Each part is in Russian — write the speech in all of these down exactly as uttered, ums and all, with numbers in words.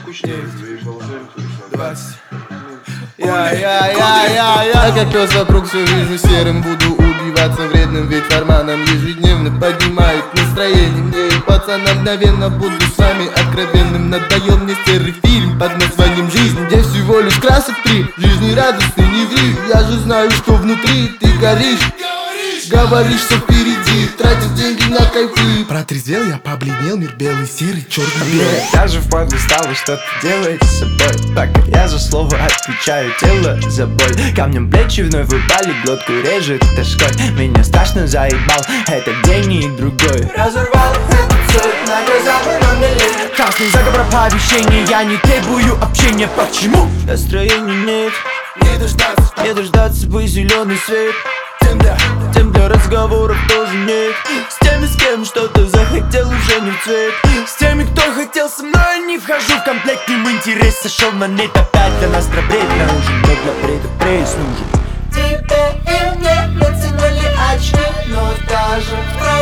двадцать. Я, я, я, я, я Я как пес вокруг все вижу серым. Буду убиваться вредным, ведь фарманом ежедневно поднимает настроение. Мне и пацана мгновенно буду с вами откровенным. Надоел мне серый фильм под названием «Жизнь», где всего лишь красок три. Жизни радостный не ври, я же знаю, что внутри ты горишь. Говоришь, что впереди, тратишь деньги на кайфы. Протрезвел я, побледнел, мир белый, серый, черный-белый. Даже впадлу стало что-то делать с собой. Так я за слово отвечаю, тело за боль. Камнем плечи вновь выпали, глотку режет тоской. Меня страшно заебал этот день и другой. Разорвал этот цель на глазах на мели. Красный заговор оповещения, я не требую общения. Почему? Настроения нет, Не дождаться, не дождаться бы зеленый свет. тем для Тем для разговоров тоже нет. С теми, с кем что-то захотел, уже не в цвет. С теми, кто хотел со мной, не вхожу в комплект. Им интерес сошел на нет, опять для нас пробред нужен, но для предупредить нужен. тебе и мне наценули очки, но даже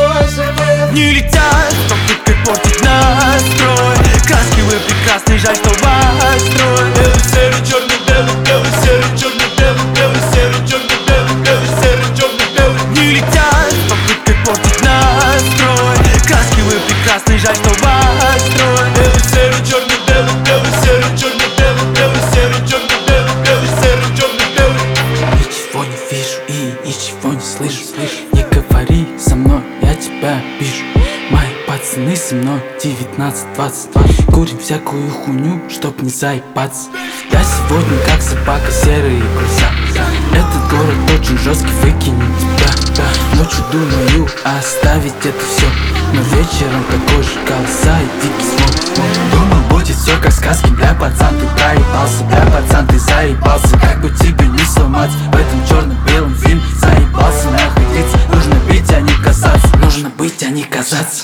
розовые Не летят с попыткой портить настрой. Краски вы прекрасны, жаль, что ваш строй. Белый, серый, черный, белый, белый, серый, черный, белый, белый, серый, черный, белый, белый, серый, черный, белый. Не летят с попыткой портить настрой. Краски вы прекрасны, жаль, что ваш строй. Белый, серый, черный, белый, белый, серый, черный, белый, белый, серый, черный, белый, белый, серый, черный, белый. Ничего не вижу и ничего не слышу. Не говори со мной, я тебя пишу. Мои пацаны со мной девятнадцать двадцать. Курим всякую хуйню, чтоб не заебаться. Я сегодня как собака, серые глаза. Этот город очень жесткий, выкинет тебя, да. Ночью думаю оставить это все, но вечером такой же голоса и дикий звон. Думал, будет все как сказки, бля, пацан, ты проебался. Бля, пацан, ты заебался, как бы тебе не сломать. В этом черно-белом фильме заебался находиться. Нужно бить, а не касаться. Нужно быть, а не казаться.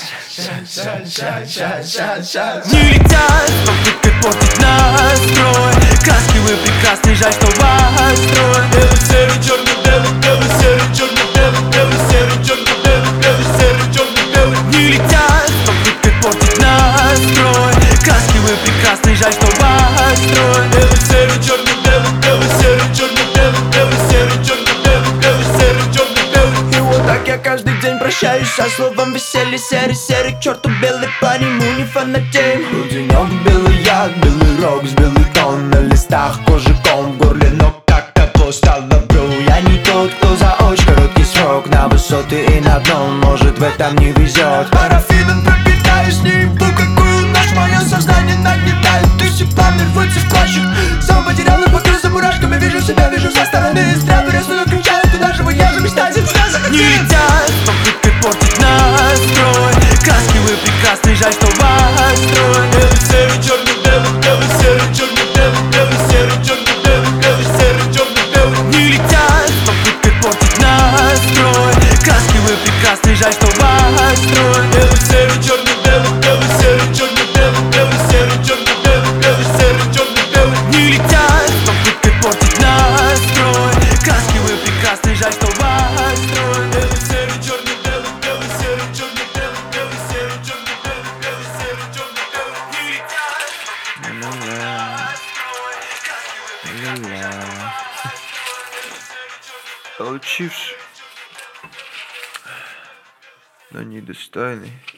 Не летят с попыткой портить настрой. Краски вы прекрасны, жаль, что ваш строй. Белый, серый, черный, белый, белый, серый, черный, белый, белый, серый, черный, белый, белый, серый, черный, белый. Не летят с попыткой портить настрой. Краски вы прекрасны, жаль, что ваш строй. Белый, серый, черный, белый, белый, серый, черный, белый, белый, серый, черный, белый, белый, серый, черный, белый. И вот так я каждый день прощаюсь со словом веселье. Серый, серый, к черту белый, по нему не фанатеем. Денек белый яд, белый рок, белый тон. На листах кожиком в горле, но как того стало, бро. Я не тот, кто за очень короткий срок на высоты и на дно, может в этом не везет. Парафином пропитаюсь, не ебу какую ночь. Мое сознание нагнетает, тысячи пламя рвутся в клочья. Сам потерял и покрылся мурашками. Вижу себя, вижу со стороны. Зря перестаю кричать, куда же вы, я же мечтатель. Не летят с попыткой портить настрой. Краски вы прекрасны, жаль, что ваш строй. Белый, серый, черный, белый, белый, серый, черный, белый, белый, серый, черный, белый, белый, серый, черный, белый. Не летят с попыткой портить настрой. Краски вы прекрасны, жаль, что ваш строй. Белый, серый, черный, белый, белый, серый, черный, белый, белый, серый, черный, белый, белый, серый, черный, белый. Не летят с попыткой портить настрой. Краски вы прекрасны, жаль, что ваш строй. Белый, серый, черный, белый, белый, серый, черный, белый, белый, серый, черный, белый, белый, серый, черный, белый. Не летят с попыткой портить настрой. Краски вы прекрасны. Получивший, но недостойный.